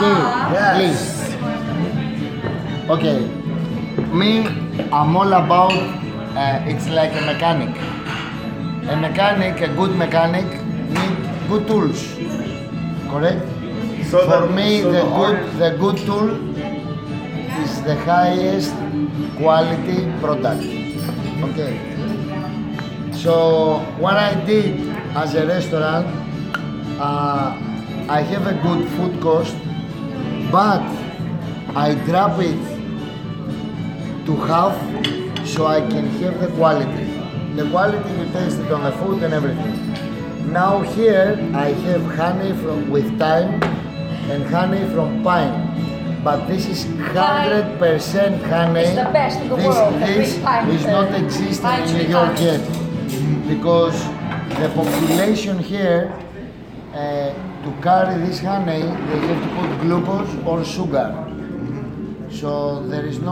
Okay, please. Okay, me, I'm all about, it's like a mechanic. A mechanic, a good mechanic, need good tools, correct? So For me, the good tool is the highest quality product. Okay. So what I did as a restaurant, I have a good food cost, but I drop it to half so I can have the quality. The quality you taste it on the food and everything. Now here I have honey with thyme and honey from pine. But this is 100% honey. It's the best in the world. This is not existing in New York yet. Because the population here, to carry this honey, they have to put glucose or sugar. So there is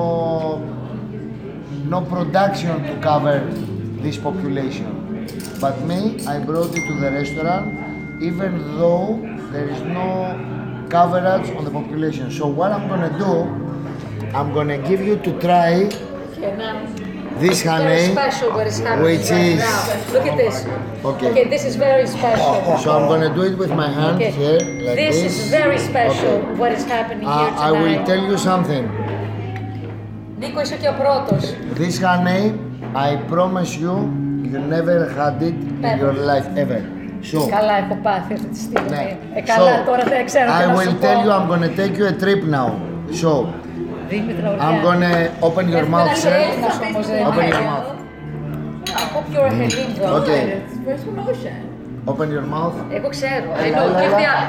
no production to cover this population. But me, I brought it to the restaurant, even though there is no coverage on the population. So what I'm gonna do, I'm gonna give you to try this honey, very special what is happening which right is now. Look at this. Okay. Okay, this is very special. So I'm gonna do it with my hand Okay. here, like This this. is very special Okay. what is happening here tonight. I will tell you something. Νίκο, είσαι και ο πρώτος. This honey, I promise you, you never had it in your life ever. So, Καλά έχω πάθει αυτή τη στιγμή. ναι. Καλά, So, τώρα δεν ξέρω τι I να will σου tell you, πω. I'm gonna take you a trip now. So, Δήμητρα I'm Ορκιά. gonna open your Πρέπει να mouth, είσαι sir. Έλληνας όμως, δεν Open είναι. your mouth. I hope you're a Hellenic. Okay. First promotion. Open your mouth. Εγώ ξέρω. I Έλα, know. έλα, Give έλα.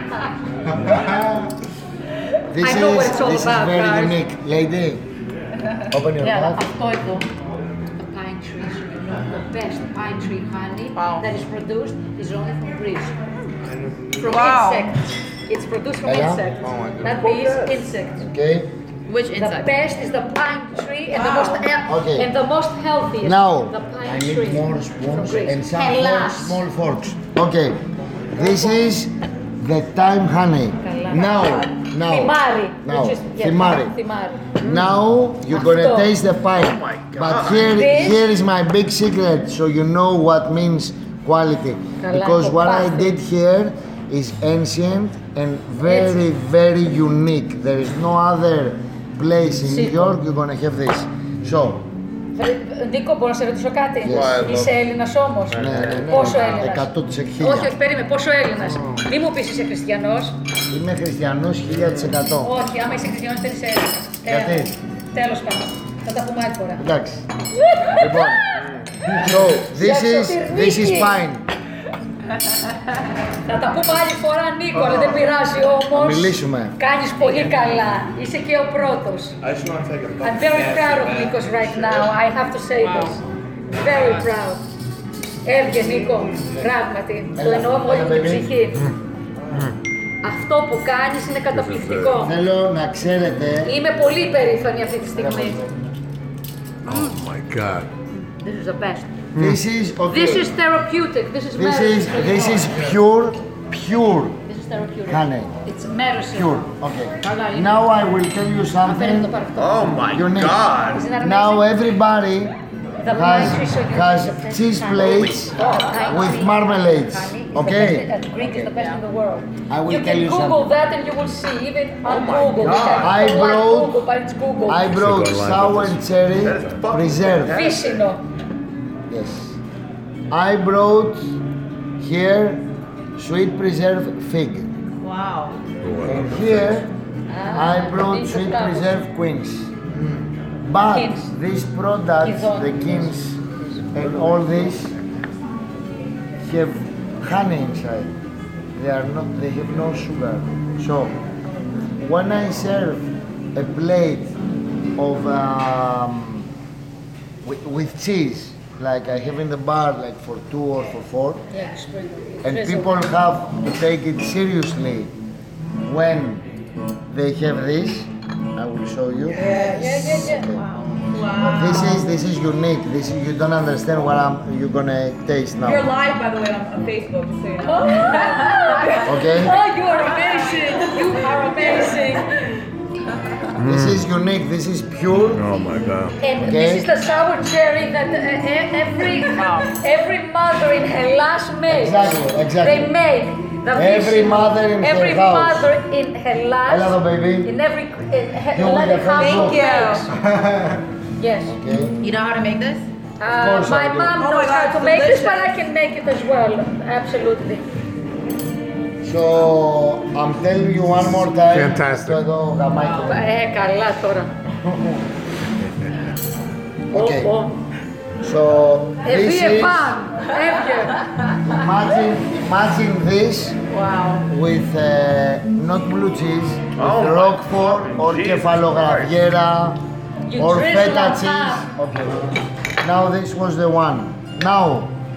the... This I know what is it's all about, very guys. unique, lady. Open your Yeah, mouth. αυτό εδώ. The pine tree, so you know the best pine tree honey Wow. that is produced is only from trees. From Wow. insects. It's produced from Yeah. insects. Oh my God. That means insects. Okay. Which The insect? best is the pine tree and the Wow. most Okay. and the most healthiest. Now, the pine I need tree more from spoons Greece. and some Hellas. small forks. Okay, this is the thyme honey. Now, Θυμάρι. now, which is- yeah, θυμάρι. θυμάρι. Now you're gonna Αυτό. taste the pine. Oh my God. But here, This- here is my big secret, so you know what means quality. Καλά, Because έχω what I πάθει. did here is ancient and very, very unique. There is no other place in New Σήκω. York you're gonna have this. So, Νίκο, μπορώ να σε ρωτήσω κάτι. Yes. Είσαι Έλληνας όμως. ναι, Πόσο Έλληνας. 100%. Όχι, όχι, περίμενε. Πόσο Έλληνας. Μη μου πεις είσαι χριστιανός. Είμαι χριστιανός 1000%. Όχι, άμα είσαι χριστιανός δεν είσαι Έλληνας. Γιατί? Τέλος πάντων. Θα τα πούμε άλλη φορά. Εντάξει. Λοιπόν, so this is fine. Θα τα πούμε άλλη φορά, Νίκο, αλλά δεν πειράζει όμως. Μιλήσουμε. Κάνεις πολύ καλά. Είσαι και ο πρώτος. I just want to take a I'm very proud of Nikos right now. I have to say this. Very proud. Έβγε Νίκο, πράγματι. Το εννοώ με όλη μου την ψυχή. Αυτό που κάνεις είναι καταπληκτικό. Θέλω να ξέρετε. Είμαι πολύ περήφανη αυτή τη στιγμή. Oh my God. This is the best. This is okay. This is therapeutic. This is medicine. This is pure This is therapeutic. honey. It's medicine. Pure. Okay. Καλά είναι. Now I will tell you Φέρε το something. παρακτό. Oh my Unique. God. Isn't that Now amazing? everybody The pine tree so unique. has The best cheese honey. plates Pine with tree marmalades. honey is the Okay. best, Greek is the best in the world. I will you tell can you Google something. that and you will see, even on Google. God. I brought- Google, but it's Google. I brought sour cherry preserve. Φύσινο. Yes. I brought here sweet preserve fig. Wow. And here I brought these sweet are preserve quince. But Quince. these products, Quince. the quince and all this, have honey inside. They are not. They have no sugar. So when I serve a plate of with cheese, like I have in the bar, like for 2 or for 4. Yeah, sprinkle. And people have to take it seriously when they have this. I will show you. Yeah. Wow. This is unique. This is, you don't understand what you're gonna taste now. You're live, by the way, on Facebook, just so you know. Okay? Oh, you are a very amazing. You are amazing. This is unique. This is pure. Oh my God. And Okay. this is the sour cherry that every mother in Hellas makes. Exactly. They make. Every mother in her every house. mother in Hellas. Hello, baby. In every You with the Hellenic household Thank you. makes. Yes. Okay. You know how to make this? course I My do. mom Oh my knows how God, to make this, delicious. but I can make it as well. Absolutely. So I'm telling you one more time. Fantastic. Αυτό εδώ γαμάκι. Καλά τώρα. Okay. Πω, πω. So this Εβγε is παν. Έβγε. imagine this Wow. with not blue cheese, with Oh my roquefort or Jesus kefalograviera You or drizzle feta on cheese. top. Okay. Now this was the one. Now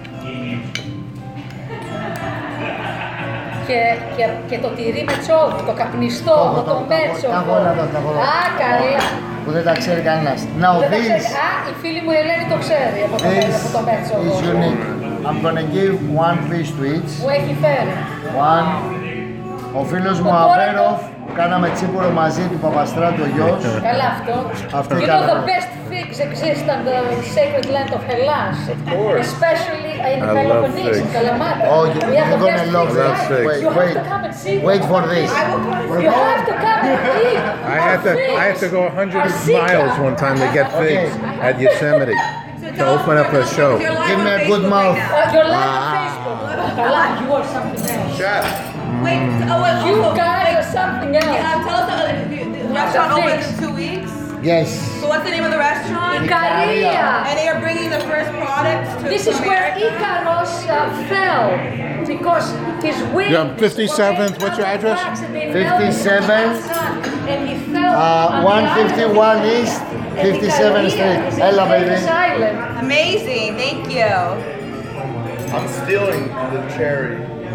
Και το τυρί με τσόβι, το καπνιστό, το μέτσο. τα έχω όλα εδώ, τα έχω όλα. Α, καλά. που δεν τα ξέρει κανένας. Now Δεν τα ξέρει. this Α, η φίλη μου η Ελένη το ξέρει από το μέτσο. is unique. I'm gonna give one piece to each. Μου έχει φέρει. One. Ο φίλος μου Τώρα το- Αβέροφ, κάναμε τσίπουρο μαζί του Παπαστράτου ο γιος. Καλά αυτό. Αυτό You know the κάναμε. best figs exist on the sacred land of Hellas. course. Especially in I love Peloponnese, in figs. Kalamata. Oh, We have you're the gonna best love figs. that. Guys, Figs. You have Wait, to come and see wait them. for this. You have to come and eat. I had to go 100 miles one time to get figs at Yosemite to open up a show. Give me a good mouth. You're live on Facebook. Kala, you are something else. Chef. Wait, oh, wait, You also, guys are something else. tell us the restaurant opens in 2 weeks. Yes. So what's the name of the restaurant? Ikaria. And they are bringing the first products to This is where America. Icaros fell because his wings. You're on 57th, what's your address? 57th. And he fell. on the 151 island. East, And 57th Icaria Street. is Ella, a baby. famous island. Amazing, thank you. I'm stealing the cherry.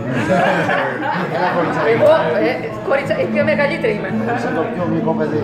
Εγώ, κορίτσα, η πιο μεγαλύτερη είμαι. Είσαι το πιο γλυκό παιδί.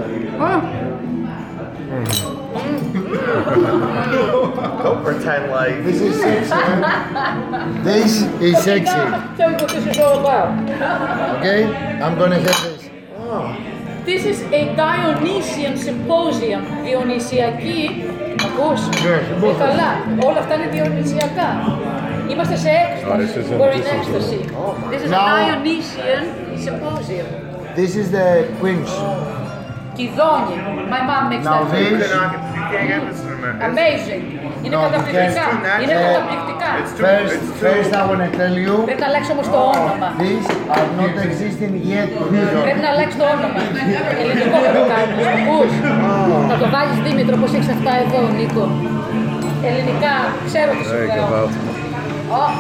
Don't pretend like. This is sexy. This is sexy. Tell me what this is all about. Okay? I'm gonna have this. This is a Dionysian symposium. Διονυσιακή. Ακούς? Καλά. Όλα αυτά είναι διονυσιακά. Είμαστε σε έκσταση. We're in ecstasy. This is a Now- Dionysian symposium. This is the quince. Κιδόνι. My mom makes Now that. this, You can't get this in America. Amazing. Είναι No, καταπληκτικά. because- Είναι Uh, καταπληκτικά. first I want to tell you, Πρέπει να αλλάξει όμως το όνομα. these are not existing yet. Πρέπει να αλλάξει το όνομα. Ελληνικό θα το κάνεις. Ακούς? Θα το βάλεις Δήμητρο, πώς έχεις αυτά εδώ, Νίκο. Ελληνικά, ξέρω τι σου There you λέω. go. Oh.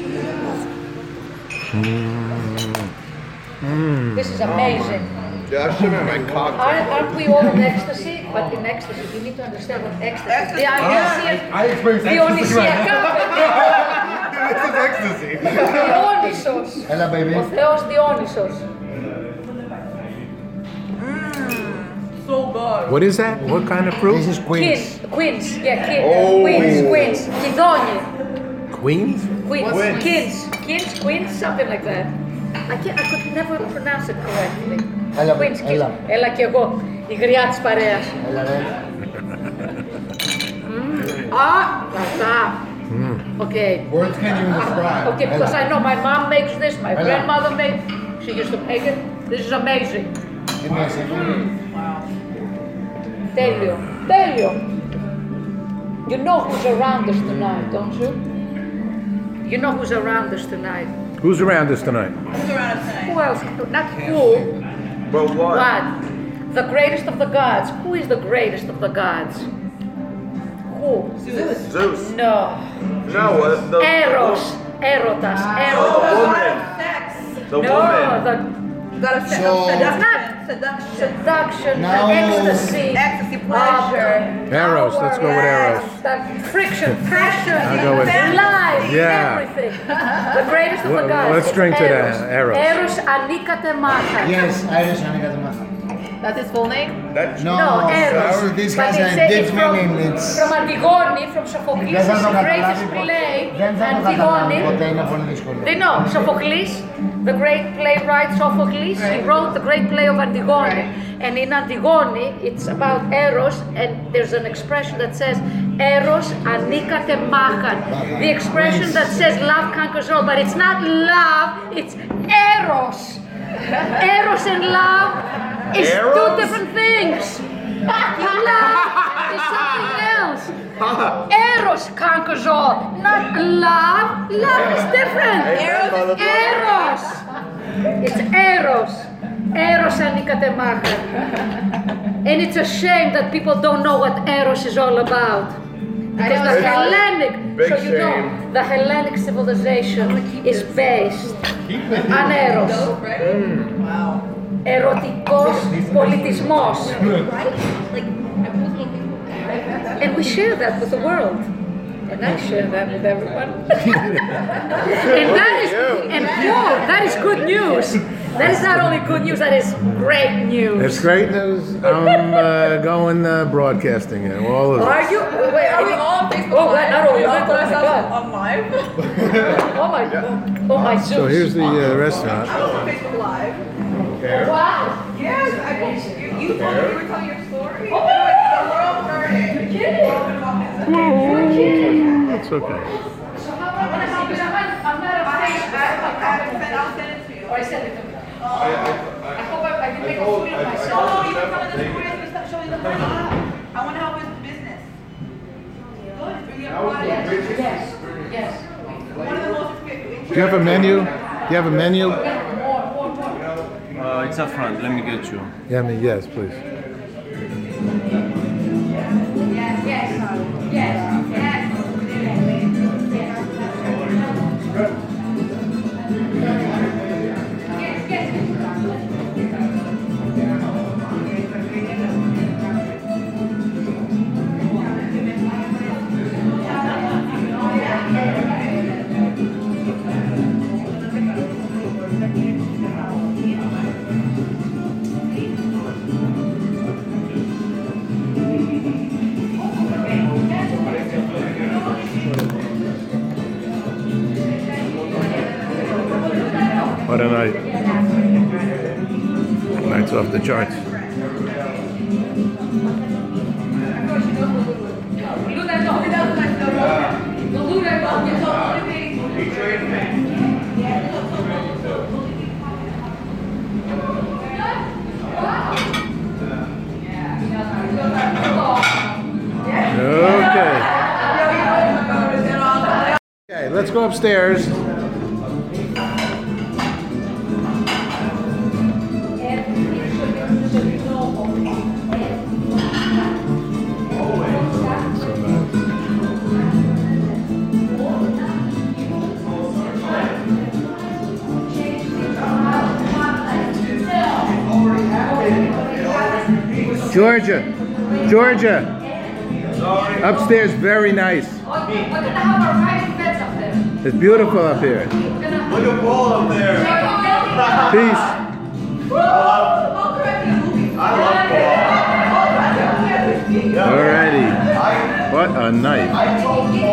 This is amazing. Yeah, I should have my cocktail. Aren't we all in ecstasy? But in ecstasy, you need to understand what ecstasy is. Διονυσιακά, παιδιά. This is ecstasy. Διόνυσος. Έλα, baby. Ο Θεός Διόνυσος. So good. What is that? What kind of fruit? This is quince. Queens, yeah, Oh. Queens. Κιδόνι. Queens? Queens, something like that. I could never pronounce it correctly. Έλα, Queens, έλα. Έλα κι εγώ, η γριά της παρέας. Έλα, ρε. Αυτά. Okay. Words can't even describe. Okay, because I know my mom makes this, my Έλα. grandmother made, she used to make it. This is amazing. Give me a second. Τέλειο. Τέλειο. You know who's around us tonight, don't you? You know who's around us tonight. Who's around us tonight? Who's around us tonight? Who else? Not who, But what? what? The greatest of the gods. Who is the greatest of the gods? Who? Zeus. No. No, the Eros. Erotas. The Erotas. woman. Sex. The No, woman. the You gotta say So- seduction. seduction, Now- the ecstasy. Ecstasy, pleasure. Eros, let's go with Eros. That friction. I'll go with- Life, Yeah. everything. The greatest of the Well, gods. let's drink to that, Eros. Eros ανήκατε μάχα. Yes, Irish, ανήκατε μάθα. That's his full name? That's No, Eros. this But has a it's deep from, meaning. It's... from Antigone, from Sophocles, Δεν θα his το greatest καταλάβει play, δεν θα το καταλάβει Antigone. ποτέ, είναι πολύ δύσκολο. They know Sophocles, the great playwright Sophocles, he wrote the great play of Antigone. And in Antigone, it's about Eros, and there's an expression that says, Eros anikate machan. The expression that says love conquers all, but it's not love, it's Eros. Eros and love is two different things. Love is something else. Eros conquers all, not love. Love is different. Eros. It's Eros. Eros anikate machan. And it's a shame that people don't know what Eros is all about. Because the Hellenic, big so you know, shame. the Hellenic civilization is based on Eros. Wow. Ερωτικός πολιτισμός. And we share that with the world. And I share that with everyone. And that is good news. That is not only good news, that is great news. It's great news. I'm going broadcasting it. All of Are it. you? Wait, Are we all on Facebook Oh, Live? not only Are we that, all oh my God. on live? Oh my, oh my So here's the restaurant. I was on Facebook Live. Wow. Yes, you told me you were telling your story. Oh my God. The world burning. You're kidding. Whoa, You're kidding. it's okay. So how am I gonna help you? I'm not a Facebook. I'll send it to you. Or I send it to me. I hope I can make a fool of No, myself. no, you were telling the story as you were showing the money. I want to help his business. Good. Bring your product. Yes. Yes. One of the most expensive. Do you have a menu? Do you have a menu? More. It's up front. Let me get you. Yeah, yes, please. Yes. Yes. Yes. What a night. Night's off the charts. Okay. Okay, let's go upstairs. Georgia, upstairs, very nice. We're gonna have our private beds up there. It's beautiful up here. Look at Paul up there. Peace. I love Paul. Alrighty. What a night. I told